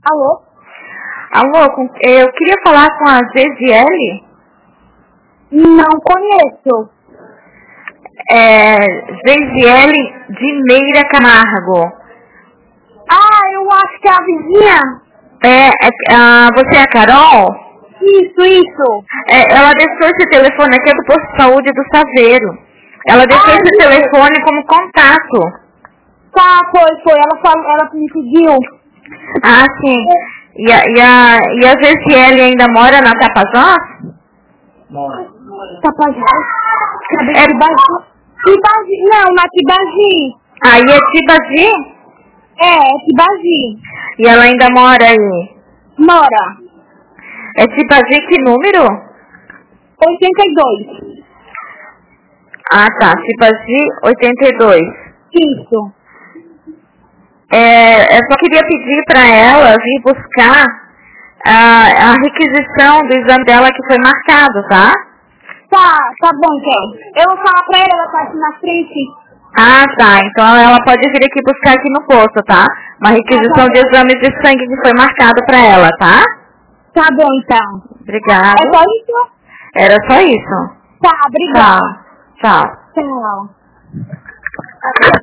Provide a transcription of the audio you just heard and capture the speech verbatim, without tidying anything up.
Alô? Alô, com- eu queria falar com a Geisiele. Não conheço. É, Geisiele de Meira Camargo. Ah, eu acho que é a vizinha. É, é, ah, você é a Carol? Isso, isso. É, ela deixou esse telefone aqui, é do posto de saúde do Saveiro. Ela deixou Ah, esse isso. telefone como contato. Tá, foi, foi. Ela, falou, ela me pediu. Ah, sim. E a, e a, e a Geisiele ainda mora na Tapajós? Tapajós? É, Tibagi. Tibagi. Não, na Tibagi. aí é Tibagi? É, é Tibagi. E ela ainda mora aí? Mora. É Tibagi que número? oitenta e dois. Ah, tá. Tibagi oitenta e dois. Isso. É, eu só queria pedir para ela vir buscar a, a requisição do exame dela que foi marcado, tá? Tá, tá bom, então. Eu vou falar pra ela, ela tá aqui na frente. Ah, tá. Então ela pode vir aqui buscar aqui no posto, tá? Uma requisição de exame de sangue que foi marcado para ela, tá? Tá bom, então. Obrigado. É só isso? Era só isso. Tá, obrigada. Tchau. Tchau. Tchau.